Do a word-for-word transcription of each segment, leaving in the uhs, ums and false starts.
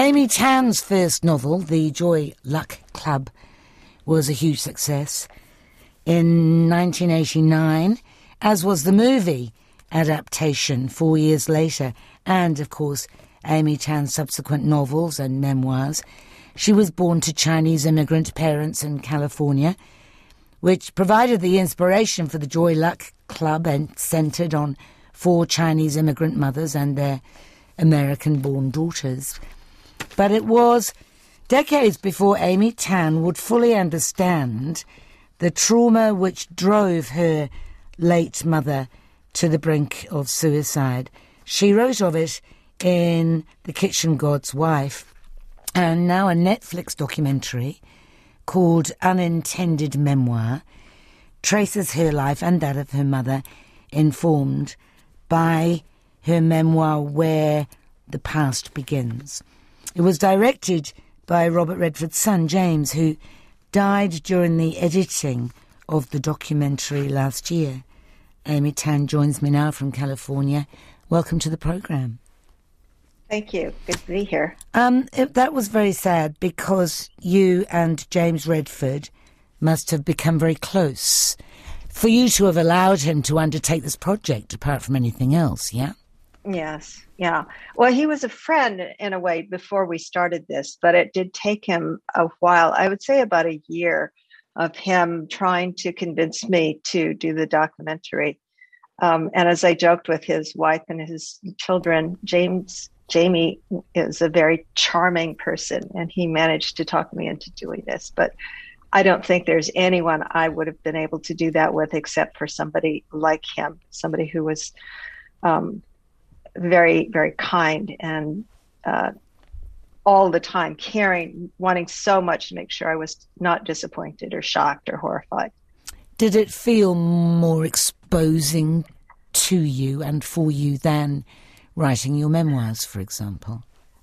Amy Tan's first novel, The Joy Luck Club, was a huge success in nineteen eighty-nine, as was the movie adaptation four years later, and, of course, Amy Tan's subsequent novels and memoirs. She was born to Chinese immigrant parents in California, which provided the inspiration for the Joy Luck Club and centred on four Chinese immigrant mothers and their American-born daughters. But it was decades before Amy Tan would fully understand the trauma which drove her late mother to the brink of suicide. She wrote of it in The Kitchen God's Wife, and now a Netflix documentary called Unintended Memoir traces her life and that of her mother, informed by her memoir Where the Past Begins. It was directed by Robert Redford's son, James, who died during the editing of the documentary last year. Amy Tan joins me now from California. Welcome to the programme. Thank you. Good to be here. Um, it, that was very sad because you and James Redford must have become very close for you to have allowed him to undertake this project, apart from anything else, yeah? Yes, yeah. Well, he was a friend in a way before we started this, but it did take him a while. I would say about a year of him trying to convince me to do the documentary. Um, and as I joked with his wife and his children, James, Jamie is a very charming person, and he managed to talk me into doing this. But I don't think there's anyone I would have been able to do that with except for somebody like him, somebody who was um, very, very kind and uh, all the time caring, wanting so much to make sure I was not disappointed or shocked or horrified. Did it feel more exposing to you and for you than writing your memoirs, for example?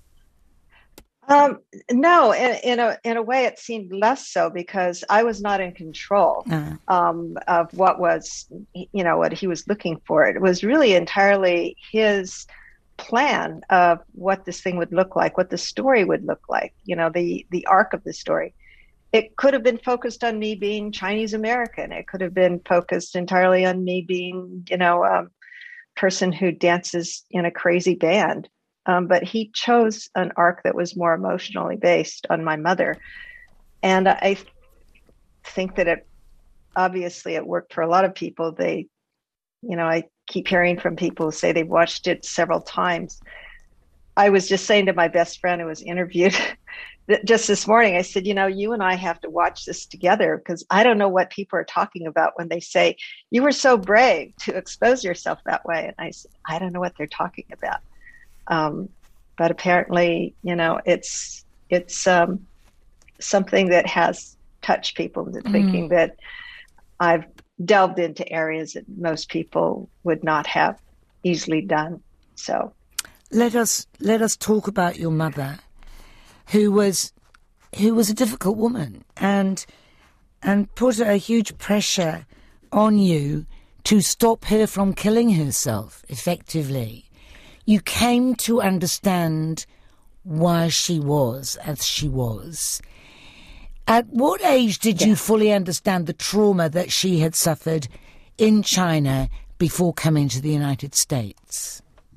Um, no, in, in a in a way, it seemed less so because I was not in control uh. um, of what was, you know, what he was looking for. It was really entirely his plan of what this thing would look like, what the story would look like, you know, the the arc of the story. It could have been focused on me being Chinese American. It could have been focused entirely on me being, you know, a person who dances in a crazy band. Um, but he chose an arc that was more emotionally based on my mother. And I think that it, obviously it worked for a lot of people. They, you know, I keep hearing from people who say they've watched it several times. I was just saying to my best friend who was interviewed just this morning, I said, you know, you and I have to watch this together because I don't know what people are talking about when they say, you were so brave to expose yourself that way. And I said, I don't know what they're talking about. Um, but apparently, you know, it's it's um, something that has touched people into thinking mm. that I've delved into areas that most people would not have easily done. So let us let us talk about your mother, who was who was a difficult woman and and put a huge pressure on you to stop her from killing herself effectively. You came to understand why she was as she was. At what age did yeah. you fully understand the trauma that she had suffered in China before coming to the United States?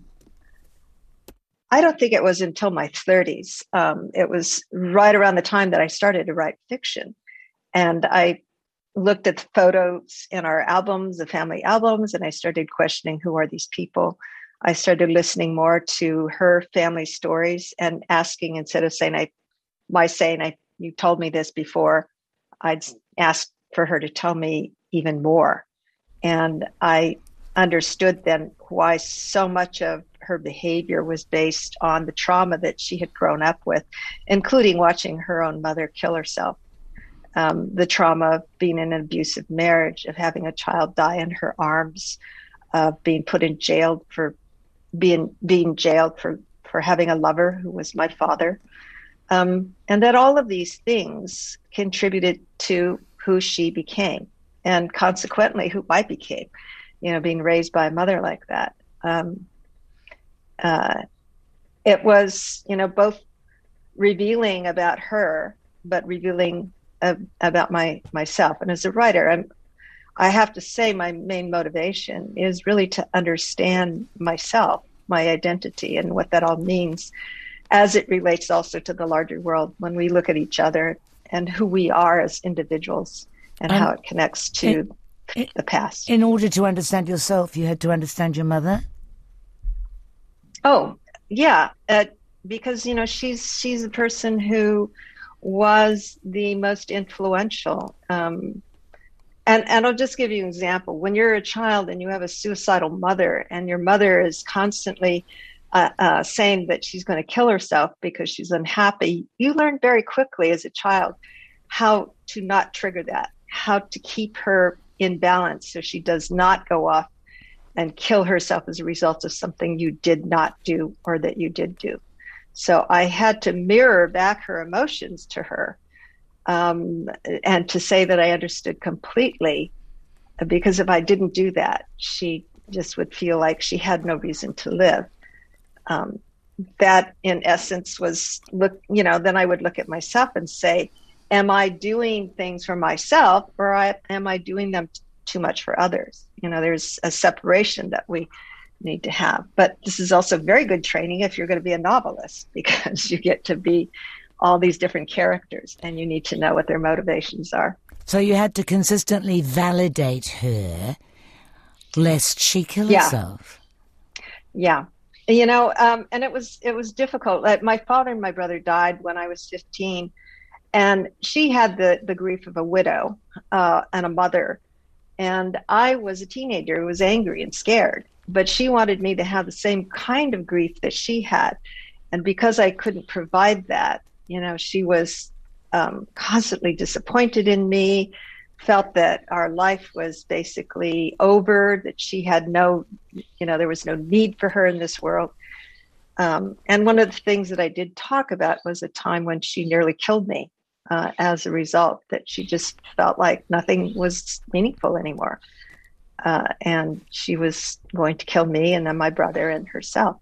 I don't think it was until my thirties. Um, it was right around the time that I started to write fiction. And I looked at the photos in our albums, the family albums, and I started questioning, who are these people? I started listening more to her family stories and asking, instead of saying, I, my saying, I, you told me this before, I'd ask for her to tell me even more. And I understood then why so much of her behavior was based on the trauma that she had grown up with, including watching her own mother kill herself. Um, the trauma of being in an abusive marriage, of having a child die in her arms, of being put in jail for being being jailed for, for having a lover who was my father. Um, and that all of these things contributed to who she became, and consequently who I became, you know, being raised by a mother like that. Um, uh, it was, you know, both revealing about her, but revealing uh, about my myself. And as a writer, I'm, I have to say my main motivation is really to understand myself, my identity, and what that all means as it relates also to the larger world when we look at each other and who we are as individuals and um, how it connects to it, the past. In order to understand yourself, you had to understand your mother? Oh, yeah. Uh, because, you know, she's she's a person who was the most influential. Um, and, and I'll just give you an example. When you're a child and you have a suicidal mother and your mother is constantly uh, uh, saying that she's going to kill herself because she's unhappy, you learn very quickly as a child how to not trigger that, how to keep her in balance so she does not go off and kill herself as a result of something you did not do or that you did do. So I had to mirror back her emotions to her, um, and to say that I understood completely, because if I didn't do that, she just would feel like she had no reason to live. Um, that, in essence, was, look, you know, then I would look at myself and say, am I doing things for myself, or I, am I doing them t- too much for others? You know, there's a separation that we need to have. But this is also very good training if you're going to be a novelist, because you get to be all these different characters and you need to know what their motivations are. So you had to consistently validate her lest she kill yeah. herself. Yeah. You know, um, and it was it was difficult. Like, my father and my brother died when I was fifteen, and she had the, the grief of a widow uh, and a mother. And I was a teenager who was angry and scared, but she wanted me to have the same kind of grief that she had. And because I couldn't provide that, you know, she was um, constantly disappointed in me, felt that our life was basically over, that she had no, you know, there was no need for her in this world. Um, and one of the things that I did talk about was a time when she nearly killed me uh, as a result, that she just felt like nothing was meaningful anymore. Uh, and she was going to kill me and then my brother and herself.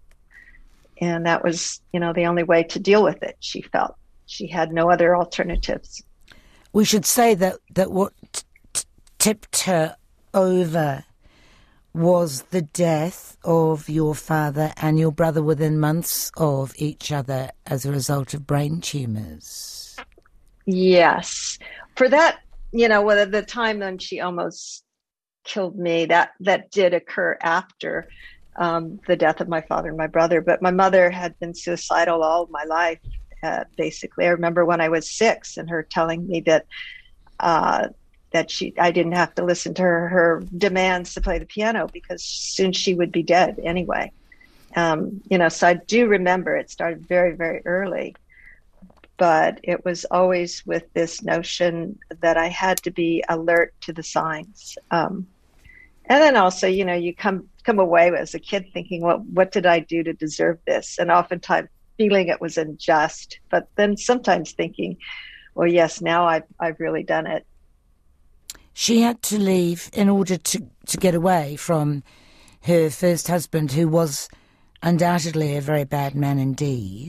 And that was, you know, the only way to deal with it, she felt. She had no other alternatives. We should say that, that what t- tipped her over was the death of your father and your brother within months of each other as a result of brain tumours. Yes. For that, you know, well, at the time when she almost killed me, that, that did occur after um, the death of my father and my brother. But my mother had been suicidal all my life, uh, basically. I remember when I was six and her telling me that uh, that she I didn't have to listen to her, her demands to play the piano because soon she would be dead anyway. Um, you know, so I do remember it started very, very early. But it was always with this notion that I had to be alert to the signs. Um, and then also, you know, you come come away as a kid thinking, well, what did I do to deserve this? And oftentimes feeling it was unjust, but then sometimes thinking, well, yes, now I've, I've really done it. She had to leave in order to, to get away from her first husband, who was undoubtedly a very bad man indeed.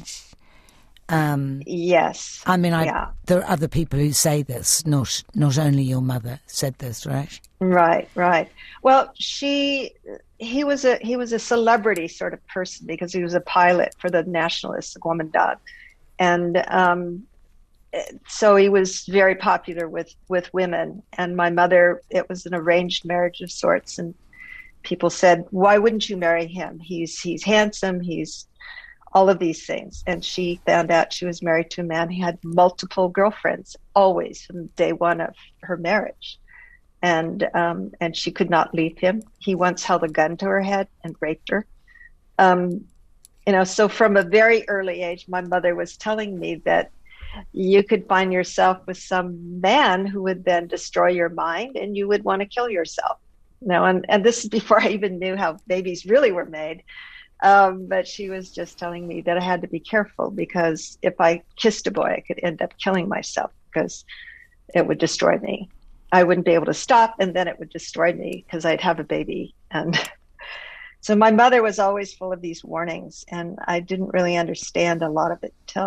Um, yes. I mean, I, yeah. there are other people who say this, not not only your mother said this, right? Right, right. Well, she, he was a he was a celebrity sort of person because he was a pilot for the nationalists, the Guomindang, and um, so he was very popular with with women. And my mother, it was an arranged marriage of sorts, and people said, "Why wouldn't you marry him? He's he's handsome. He's." All of these things. And she found out she was married to a man who had multiple girlfriends, always from day one of her marriage. And um, and she could not leave him. He once held a gun to her head and raped her. Um, you know, so from a very early age, my mother was telling me that you could find yourself with some man who would then destroy your mind and you would want to kill yourself. You know, and, and this is before I even knew how babies really were made. Um, but she was just telling me that I had to be careful because if I kissed a boy, I could end up killing myself because it would destroy me. I wouldn't be able to stop, and then it would destroy me because I'd have a baby. And so my mother was always full of these warnings, and I didn't really understand a lot of it till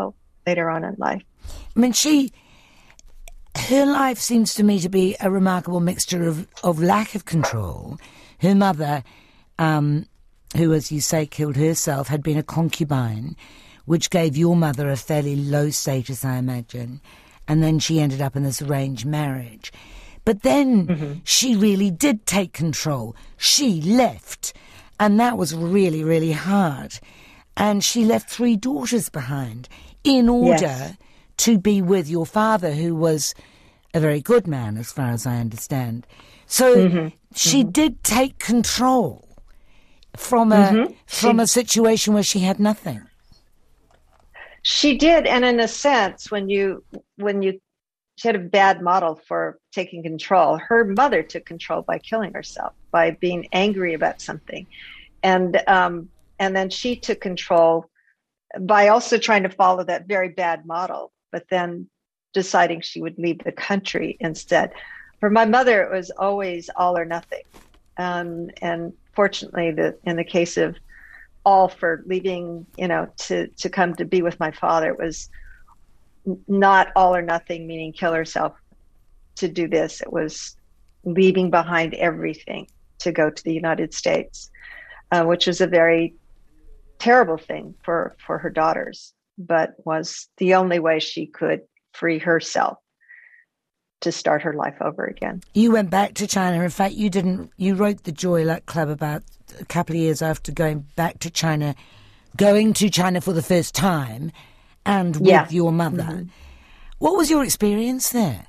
later on in life. I mean, she, her life seems to me to be a remarkable mixture of, of lack of control. Her mother, um, who, as you say, killed herself, had been a concubine, which gave your mother a fairly low status, I imagine. And then she ended up in this arranged marriage. But then mm-hmm. she really did take control. She left. And that was really, really hard. And she left three daughters behind in order yes. to be with your father, who was a very good man, as far as I understand. So mm-hmm. she mm-hmm. did take control from a mm-hmm. from she, a situation where she had nothing. She did, and in a sense, when you when you she had a bad model for taking control. Her mother took control by killing herself, by being angry about something, and um, and then she took control by also trying to follow that very bad model, but then deciding she would leave the country instead. For my mother, it was always all or nothing. Um, and fortunately, the, in the case of all for leaving, you know, to, to come to be with my father, it was not all or nothing, meaning kill herself to do this. It was leaving behind everything to go to the United States, uh, which was a very terrible thing for, for her daughters, but was the only way she could free herself to start her life over again. You went back to China. In fact, you didn't. You wrote the Joy Luck Club about a couple of years after going back to China, going to China for the first time, and with yeah. your mother. Mm-hmm. What was your experience there?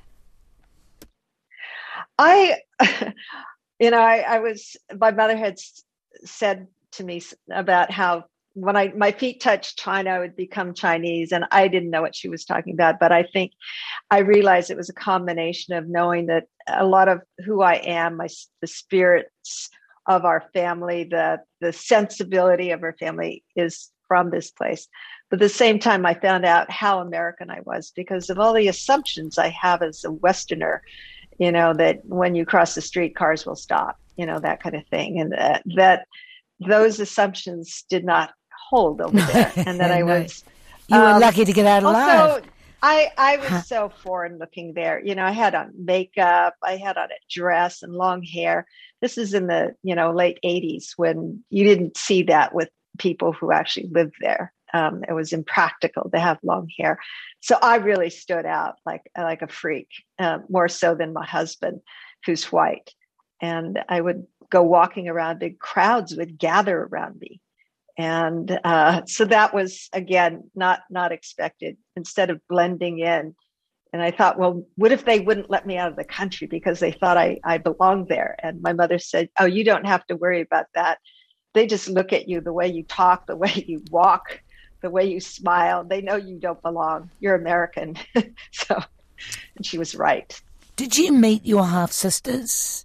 I, you know, I, I was. My mother had said to me about how when I my feet touched China, I would become Chinese, and I didn't know what she was talking about. But I think I realized it was a combination of knowing that a lot of who I am, my the spirits of our family, the the sensibility of our family is from this place. But at the same time, I found out how American I was because of all the assumptions I have as a Westerner. You know, that when you cross the street, cars will stop. You know, that kind of thing, and that that those assumptions did not hold over there, and that I no. was. You were um, lucky to get out alive. Also, I I was huh. so foreign looking there. You know, I had on makeup, I had on a dress and long hair. This is in the you know late eighties when you didn't see that with people who actually lived there. Um, it was impractical to have long hair, so I really stood out like like a freak, uh, more so than my husband, who's white. And I would go walking around, big crowds would gather around me. And uh, so that was, again, not not expected, instead of blending in. And I thought, well, what if they wouldn't let me out of the country because they thought I, I belonged there? And my mother said, oh, you don't have to worry about that. They just look at you, the way you talk, the way you walk, the way you smile. They know you don't belong. You're American. So, and she was right. Did you meet your half-sisters?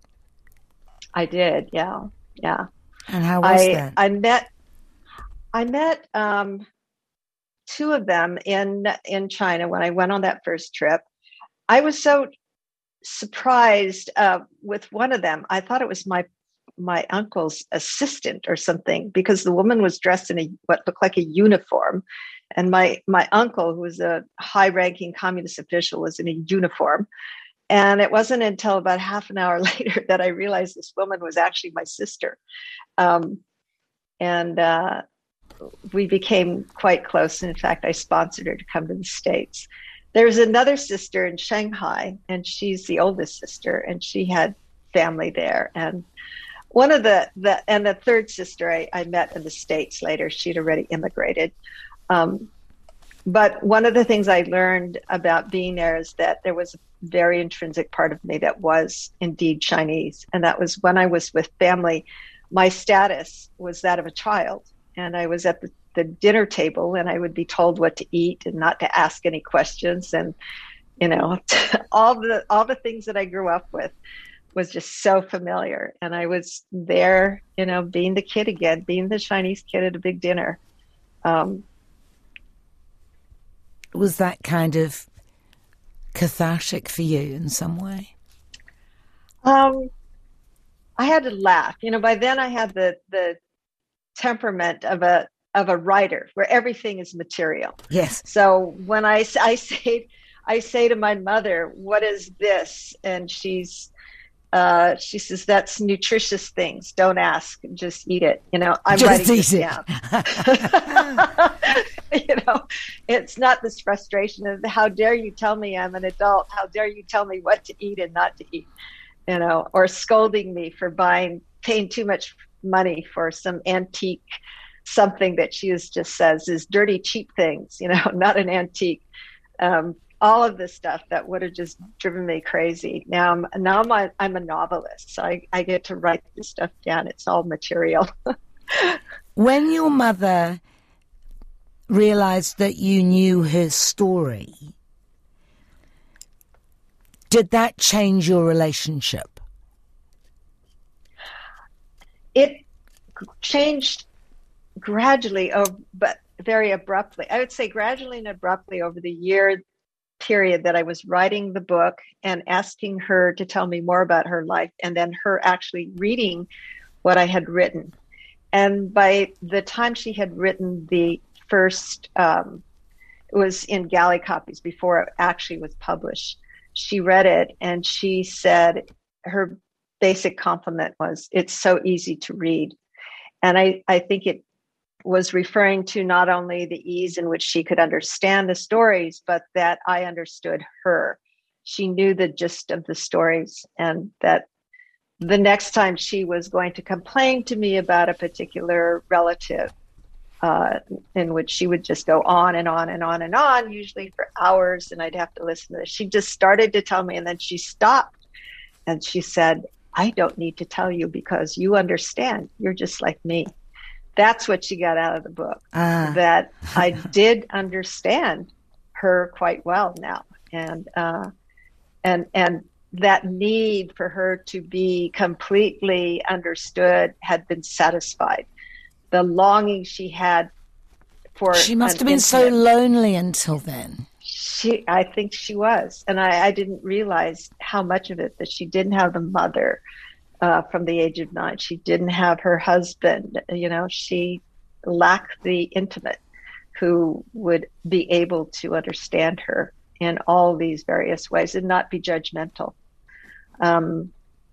I did, yeah, yeah. And how was I, that? I met, I met um, two of them in in China when I went on that first trip. I was so surprised uh, with one of them. I thought it was my my uncle's assistant or something because the woman was dressed in a what looked like a uniform, and my my uncle, who was a high-ranking communist official, was in a uniform. And it wasn't until about half an hour later that I realized this woman was actually my sister. Um, and uh, we became quite close. And in fact, I sponsored her to come to the States. There's another sister in Shanghai, and she's the oldest sister, and she had family there. And one of the, the and the third sister I, I met in the States later. She'd already immigrated. Um, But one of the things I learned about being there is that there was a very intrinsic part of me that was indeed Chinese. And that was when I was with family, my status was that of a child. And I was at the, the dinner table and I would be told what to eat and not to ask any questions. And, you know, all the all the things that I grew up with was just so familiar. And I was there, you know, being the kid again, being the Chinese kid at a big dinner. Um, Was that kind of cathartic for you in some way? Um, I had to laugh. You know, by then I had the the temperament of a of a writer where everything is material. Yes. So when I, I say, I say to my mother, what is this? And she's, uh, she says, that's nutritious things. Don't ask, just eat it. You know, I'm just writing eat this it. down. You know, it's not this frustration of how dare you tell me I'm an adult? How dare you tell me what to eat and not to eat? You know, or scolding me for buying, paying too much money for some antique something that she is just says is dirty, cheap things, you know, not an antique. Um, all of this stuff that would have just driven me crazy. Now, I'm, now I'm a, I'm a novelist, so I, I get to write this stuff down. It's all material. When your mother realized that you knew her story, did that change your relationship? It changed gradually, oh, but very abruptly. I would say gradually and abruptly over the year period that I was writing the book and asking her to tell me more about her life, and then her actually reading what I had written. And by the time she had written the first, um, it was in galley copies before it actually was published, she read it and she said her basic compliment was, it's so easy to read. And I, I think it was referring to not only the ease in which she could understand the stories, but that I understood her. She knew the gist of the stories, and that the next time she was going to complain to me about a particular relative, uh, in which she would just go on and on and on and on, usually for hours, and I'd have to listen to this. She just started to tell me, and then she stopped and she said, I don't need to tell you because you understand. You're just like me. That's what she got out of the book, ah. that I did understand her quite well now. And, uh, and, and that need for her to be completely understood had been satisfied. The longing she had for She must have been intimate, so lonely until then. She, I think she was. And I, I didn't realize how much of it that she didn't have the mother. Uh, from the age of nine, she didn't have her husband. You know, she lacked the intimate who would be able to understand her in all these various ways and not be judgmental. Um,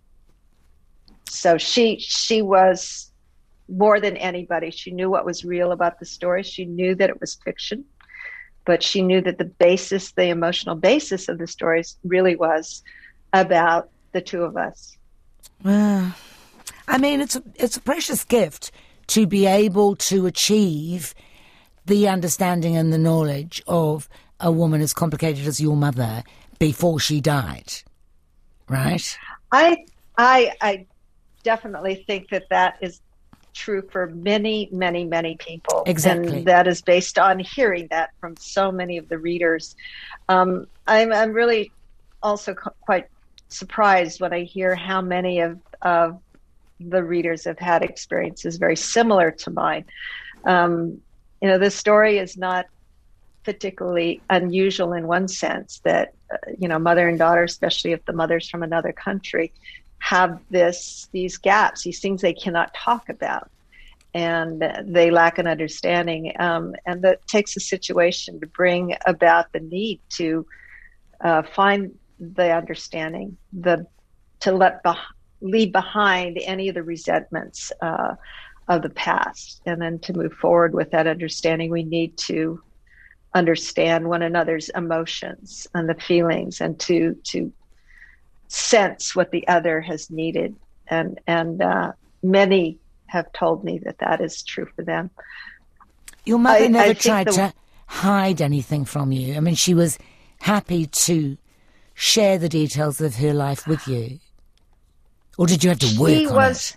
so she she was more than anybody. She knew what was real about the story. She knew that it was fiction, but she knew that the basis, the emotional basis of the stories, really was about the two of us. Uh, I mean, it's a, it's a precious gift to be able to achieve the understanding and the knowledge of a woman as complicated as your mother before she died, right? I I I definitely think that that is true for many, many, many people. Exactly. And that is based on hearing that from so many of the readers. Um, I'm, I'm really also co- quite surprised when I hear how many of, of the readers have had experiences very similar to mine. Um, you know, this story is not particularly unusual in one sense that, uh, you know, mother and daughter, especially if the mother's from another country, have this, these gaps, these things they cannot talk about, and they lack an understanding. Um, and that takes a situation to bring about the need to uh, find the understanding, the to let be- leave behind any of the resentments uh, of the past, and then to move forward with that understanding. We need to understand one another's emotions and the feelings, and to to sense what the other has needed. And and uh, many have told me that that is true for them. Your mother I, never I tried the, to hide anything from you. I mean, she was happy to share the details of her life with you. Or did you have to work she on was,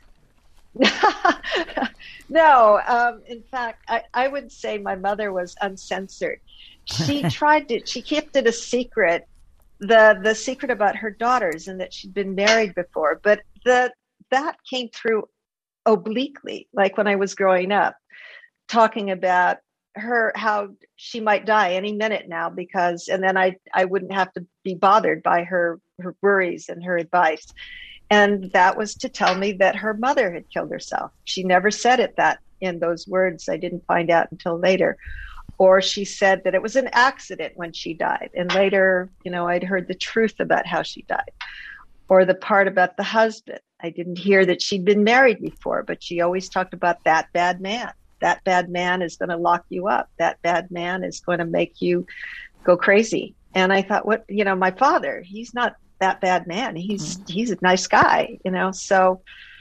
it? No, um, in fact, I, I would say my mother was uncensored. She tried to, she kept it a secret, the the secret about her daughters and that she'd been married before. But the that came through obliquely, like when I was growing up, talking about her, how she might die any minute now, because, and then I, I wouldn't have to be bothered by her, her worries and her advice. And that was to tell me that her mother had killed herself. She never said it that in those words. I didn't find out until later. Or she said that it was an accident when she died. And later, you know, I'd heard the truth about how she died. Or the part about the husband. I didn't hear that she'd been married before, but she always talked about that bad man. That bad man is going to lock you up. That bad man is going to make you go crazy. And I thought, what, you know, my father, he's not that bad man. He's, mm-hmm. he's a nice guy, you know? So,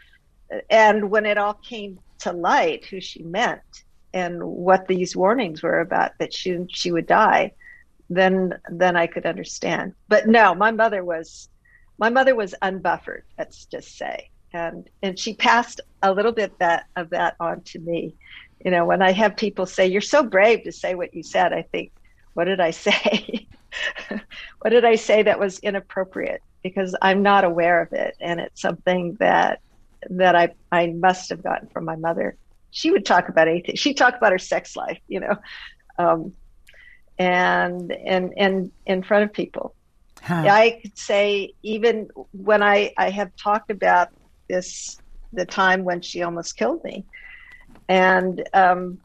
and when it all came to light, who she meant and what these warnings were about, that she, she would die, then, then I could understand. But no, my mother was, my mother was unbuffered, let's just say. And, and she passed a little bit that of that on to me. You know, when I have people say, you're so brave to say what you said, I think, what did I say? What did I say that was inappropriate? Because I'm not aware of it. And it's something that that I, I must have gotten from my mother. She would talk about anything. She'd talk about her sex life, you know, um, and, and, and in front of people. Huh. I could say, even when I, I have talked about this, the time when she almost killed me, and, um,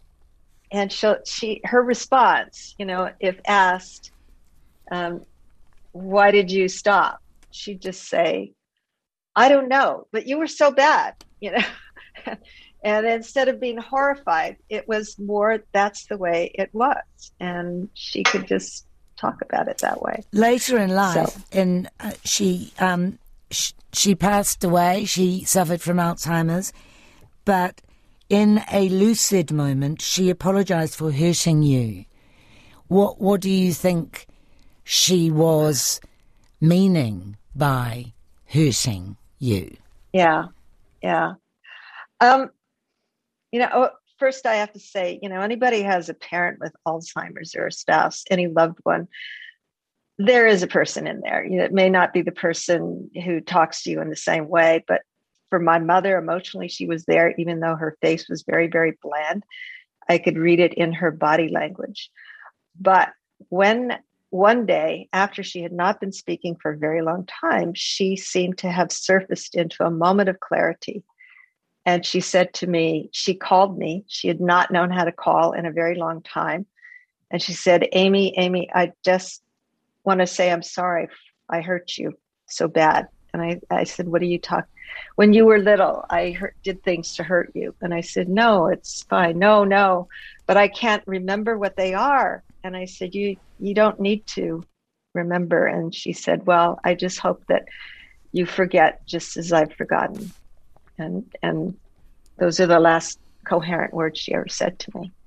and she, she, her response, you know, if asked, um, why did you stop? She'd just say, I don't know, but you were so bad, you know. And instead of being horrified, it was more, that's the way it was. And she could just talk about it that way. Later in life, so. in, uh, she, um, sh- she passed away. She suffered from Alzheimer's. But in a lucid moment, she apologized for hurting you. What, what do you think she was meaning by hurting you? Yeah, yeah. Um, you know, first I have to say, you know, anybody who has a parent with Alzheimer's or a spouse, any loved one, there is a person in there. You know, it may not be the person who talks to you in the same way, but for my mother, emotionally, she was there, even though her face was very, very bland. I could read it in her body language. But when one day, after she had not been speaking for a very long time, she seemed to have surfaced into a moment of clarity. And she said to me, she called me. She had not known how to call in a very long time. And she said, Amy, Amy, I just want to say I'm sorry. I hurt you so bad. And I, I said, what are you talking? When you were little, I hurt, did things to hurt you. And I said, no, it's fine. No, no, but I can't remember what they are. And I said, you, you don't need to remember. And she said, well, I just hope that you forget just as I've forgotten. And, and those are the last coherent words she ever said to me.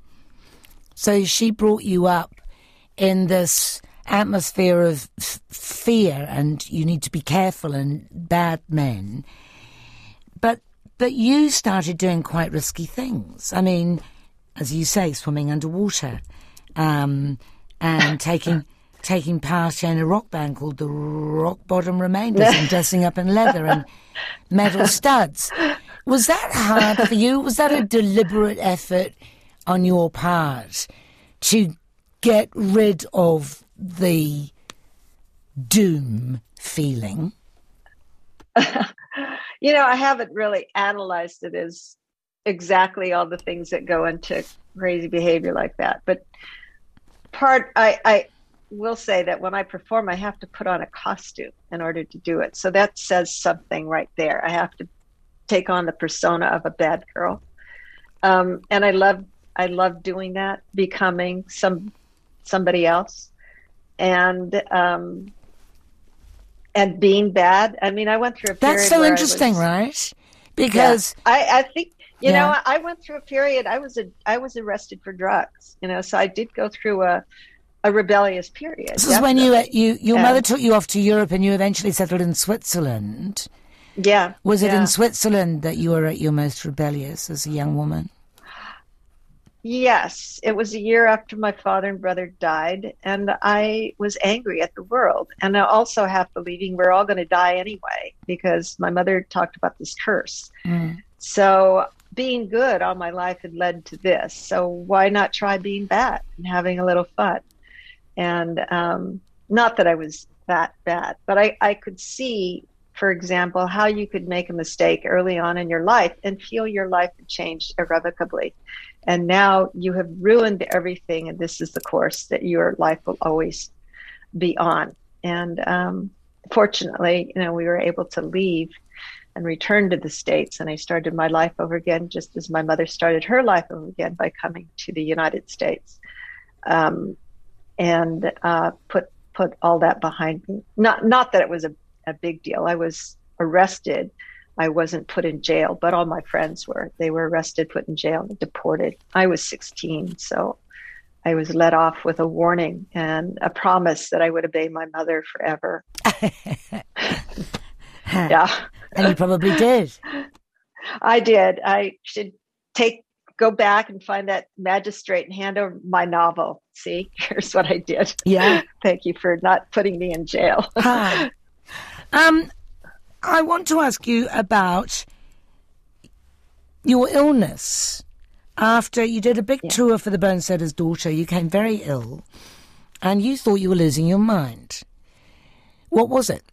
So she brought you up in this atmosphere of f- fear, and you need to be careful, and bad men. But but you started doing quite risky things. I mean, as you say, swimming underwater, um, and taking taking part in a rock band called the Rock Bottom Remainders, and dressing up in leather and metal studs. Was that hard for you? Was that a deliberate effort on your part to get rid of the doom feeling? You know, I haven't really analyzed it as exactly all the things that go into crazy behavior like that. But part, I, I will say that when I perform, I have to put on a costume in order to do it. So that says something right there. I have to take on the persona of a bad girl. Um, and I love, I love doing that, becoming some, somebody else. And, um, and being bad. I mean, I went through a period. That's so where interesting, was, right? Because yeah, I, I think, you yeah. know, I went through a period, I was, a, I was arrested for drugs, you know, so I did go through a, a rebellious period. This is when you, you, your and, mother took you off to Europe and you eventually settled in Switzerland. Yeah. Was it yeah. in Switzerland that you were at your most rebellious as a young woman? Yes, it was a year after my father and brother died, and I was angry at the world. And I also half believing we're all going to die anyway, because my mother talked about this curse. Mm. So being good all my life had led to this. So why not try being bad and having a little fun? And um, not that I was that bad, but I, I could see for example, how you could make a mistake early on in your life and feel your life had changed irrevocably. And now you have ruined everything, and this is the course that your life will always be on. And um, fortunately, you know, we were able to leave and return to the States, and I started my life over again, just as my mother started her life over again by coming to the United States, um, and uh, put put all that behind me. Not not that it was a, a big deal. I was arrested. I wasn't put in jail, but all my friends were. They were arrested, put in jail, and deported. I was sixteen, so I was let off with a warning and a promise that I would obey my mother forever. Yeah. And you probably did. I did. I should take, go back and find that magistrate and hand over my novel. See, here's what I did. Yeah. Thank you for not putting me in jail. Hi. Um, I want to ask you about your illness. After you did a big yeah. tour for the Bonesetter's Daughter, you came very ill and you thought you were losing your mind. What was it?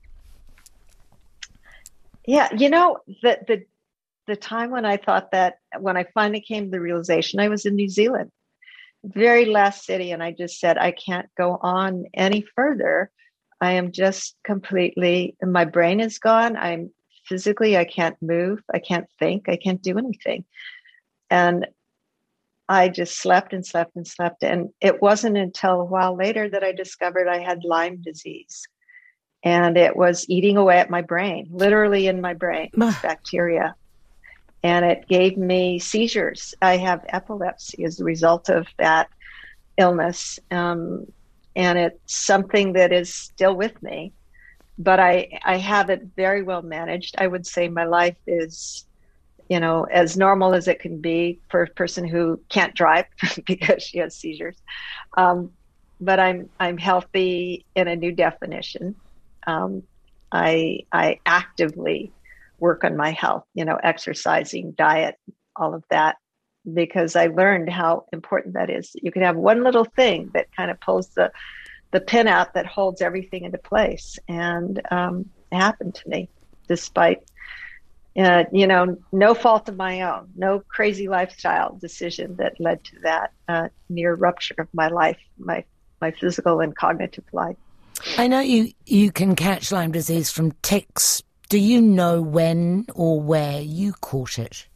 Yeah, you know, the the the time when I thought that, when I finally came to the realization, I was in New Zealand, very last city, and I just said, I can't go on any further. I am just completely, my brain is gone. I'm physically, I can't move. I can't think. I can't do anything. And I just slept and slept and slept. And it wasn't until a while later that I discovered I had Lyme disease. And it was eating away at my brain, literally in my brain, bacteria. And it gave me seizures. I have epilepsy as a result of that illness. Um, and it's something that is still with me. But I, I have it very well managed. I would say my life is, you know, as normal as it can be for a person who can't drive because she has seizures. Um, but I'm I'm healthy in a new definition. Um, I I actively work on my health, you know, exercising, diet, all of that, because I learned how important that is. You can have one little thing that kind of pulls the the pin out that holds everything into place. And um, it happened to me, despite, uh, you know, no fault of my own, no crazy lifestyle decision that led to that uh, near rupture of my life, my my physical and cognitive life. I know you, you can catch Lyme disease from ticks. Do you know when or where you caught it?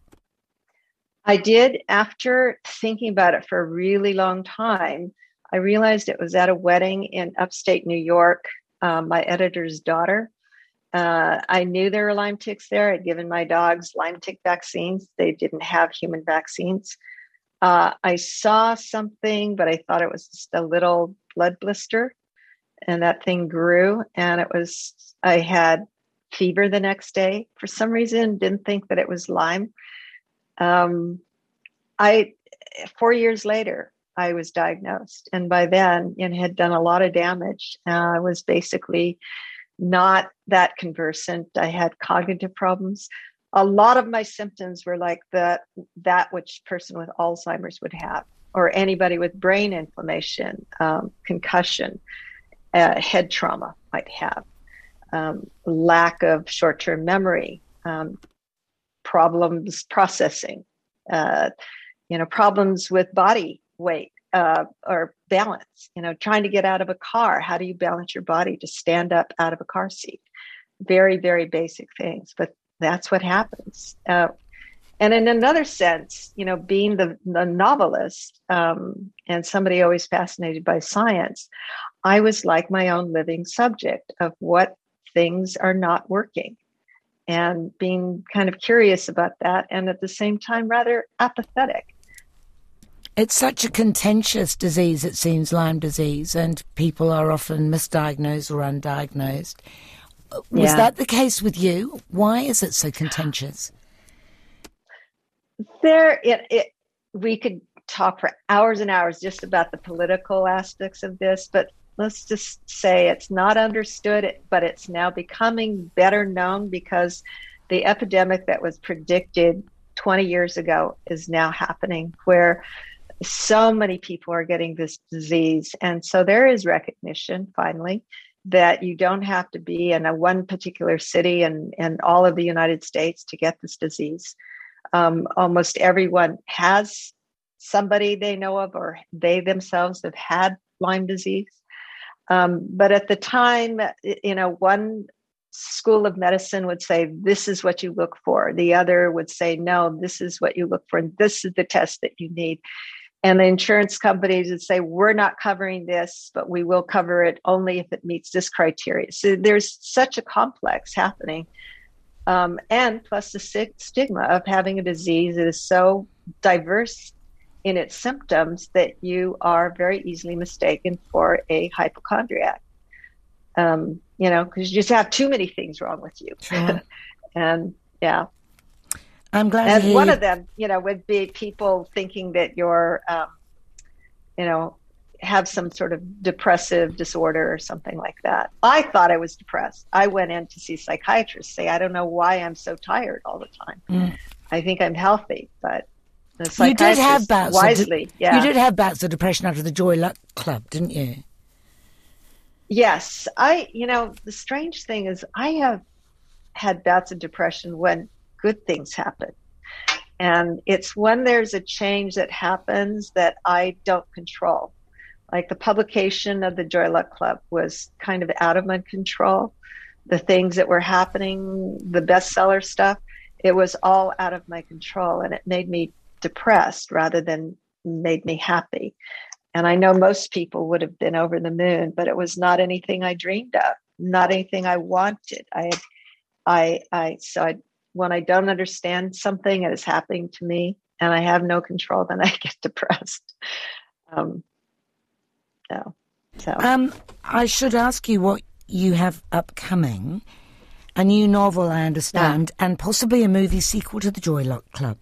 I did. After thinking about it for a really long time, I realized it was at a wedding in upstate New York, um, my editor's daughter. Uh, I knew there were Lyme ticks there. I'd given my dogs Lyme tick vaccines. They didn't have human vaccines. Uh, I saw something, but I thought it was just a little blood blister. And that thing grew, and it was, I had fever the next day. For some reason, didn't think that it was Lyme. Um, I, four years later, I was diagnosed. And by then, it had done a lot of damage. Uh, I was basically not that conversant. I had cognitive problems. A lot of my symptoms were like the, that which person with Alzheimer's would have, or anybody with brain inflammation, um, concussion, Uh, head trauma might have, um, lack of short-term memory, um, problems processing, uh, you know, problems with body weight uh, or balance, you know, trying to get out of a car. How do you balance your body to stand up out of a car seat? Very, very basic things, but that's what happens. Uh, and in another sense, you know, being the, the novelist um, and somebody always fascinated by science, I was like my own living subject of what things are not working and being kind of curious about that. And at the same time, rather apathetic. It's such a contentious disease, it seems, Lyme disease, and people are often misdiagnosed or undiagnosed. Was Yeah. that the case with you? Why is it so contentious? There, it, it, we could talk for hours and hours just about the political aspects of this, but let's just say it's not understood, but it's now becoming better known because the epidemic that was predicted twenty years ago is now happening, where so many people are getting this disease. And so there is recognition, finally, that you don't have to be in a one particular city and, and all of the United States to get this disease. Um, almost everyone has somebody they know of, or they themselves have had Lyme disease. Um, but at the time, you know, one school of medicine would say, this is what you look for. The other would say, no, this is what you look for. And this is the test that you need. And the insurance companies would say, we're not covering this, but we will cover it only if it meets this criteria. So there's such a complex happening. Um, and plus the stigma of having a disease that is so diverse in its symptoms that you are very easily mistaken for a hypochondriac. Um, you know, because you just have too many things wrong with you. Sure. And yeah. I'm glad And to hear one you. of them, you know, would be people thinking that you're, um, you know, have some sort of depressive disorder or something like that. I thought I was depressed. I went in to see psychiatrists, say, I don't know why I'm so tired all the time. Mm. I think I'm healthy, but the You psychiatrist did have bouts wisely, of de- yeah. You did have bouts of depression after the Joy Luck Club, didn't you? Yes. I, you know, the strange thing is I have had bouts of depression when good things happen. And it's when there's a change that happens that I don't control. Like the publication of the Joy Luck Club was kind of out of my control. The things that were happening, the bestseller stuff, it was all out of my control. And it made me depressed rather than made me happy. And I know most people would have been over the moon, but it was not anything I dreamed of, not anything I wanted. I, I, I, so I, when I don't understand something that is happening to me and I have no control, then I get depressed. Um, so, so. Um, I should ask you what you have upcoming. A new novel, I understand, yeah. And possibly a movie sequel to the Joy Luck Club.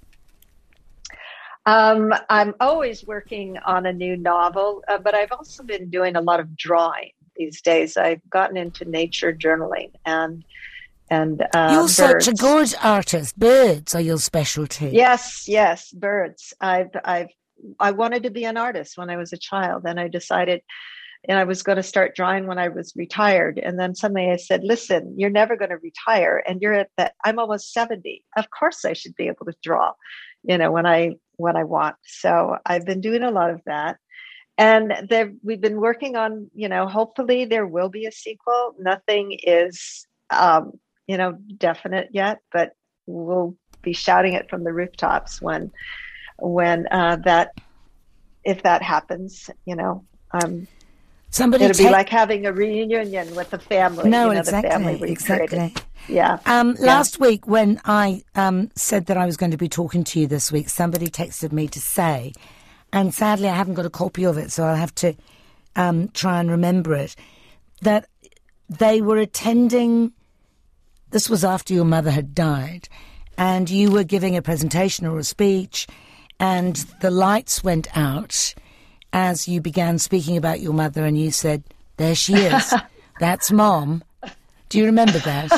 Um, I'm always working on a new novel, uh, but I've also been doing a lot of drawing these days. I've gotten into nature journaling and and uh, You're birds. Such a good artist. Birds are your specialty. Yes, yes, birds. I've I've I wanted to be an artist when I was a child, and I decided, and I was going to start drawing when I was retired. And then suddenly I said, "Listen, you're never going to retire, and you're at that. I'm almost seventy. Of course, I should be able to draw, you know, when I when I want." So I've been doing a lot of that. And there, we've been working on, you know, hopefully there will be a sequel. Nothing is, um, you know, definite yet, but we'll be shouting it from the rooftops when, when uh, that, if that happens, you know, um, Somebody it'll ta- be like having a reunion with the family. No, you know, exactly, the family we exactly. created. Yeah. Um, yeah. Last week, when I um, said that I was going to be talking to you this week, somebody texted me to say, and sadly I haven't got a copy of it, so I'll have to um, try and remember it, that they were attending, this was after your mother had died, and you were giving a presentation or a speech, and the lights went out as you began speaking about your mother, and you said, "There she is. That's Mom." Do you remember that?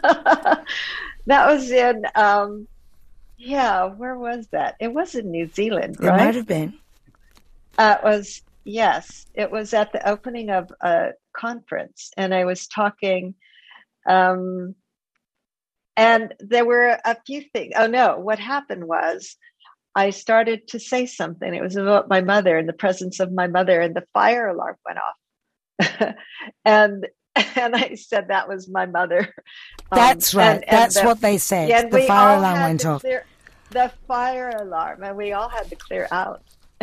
That was in, um, yeah, where was that? It was in New Zealand, right? It might have been. Uh, it was, yes. It was at the opening of a conference, and I was talking, um, and there were a few things. Oh, no, what happened was I started to say something. It was about my mother and the presence of my mother, and the fire alarm went off. and And I said that was my mother. That's um, right. And, and That's the, what they said. Yeah, the fire alarm went off. Clear, the fire alarm, and we all had to clear out.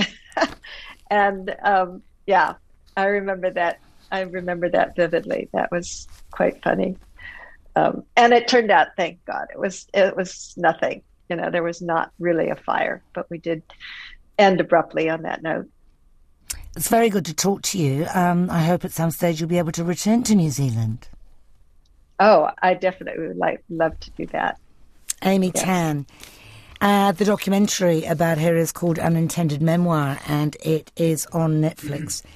and um, yeah, I remember that. I remember that vividly. That was quite funny. Um, and it turned out, thank God, it was it was nothing. You know, there was not really a fire, but we did end abruptly on that note. It's very good to talk to you. Um, I hope at some stage you'll be able to return to New Zealand. Oh, I definitely would like love to do that. Amy yes. Tan. Uh, the documentary about her is called Unintended Memoir, and it is on Netflix.